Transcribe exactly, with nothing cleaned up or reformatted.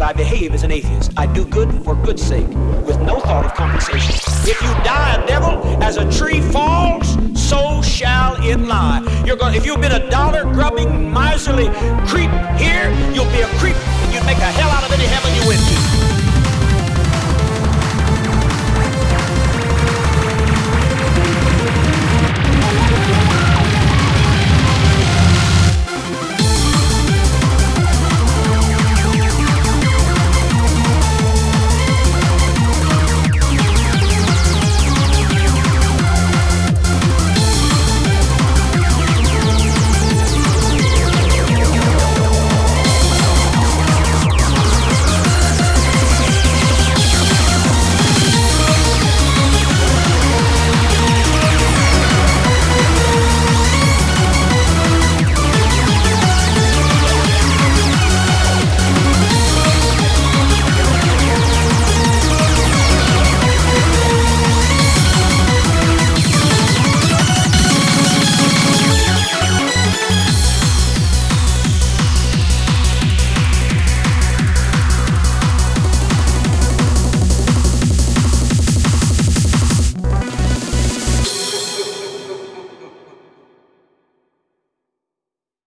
I behave as an atheist. I do good for good's sake, with no thought of compensation. If you die a devil, as a tree falls, so shall it lie. You're going. If you've been a dollar-grubbing, miserly creep here, you'll be a creep, and you'd make a hell out of any heaven you went to.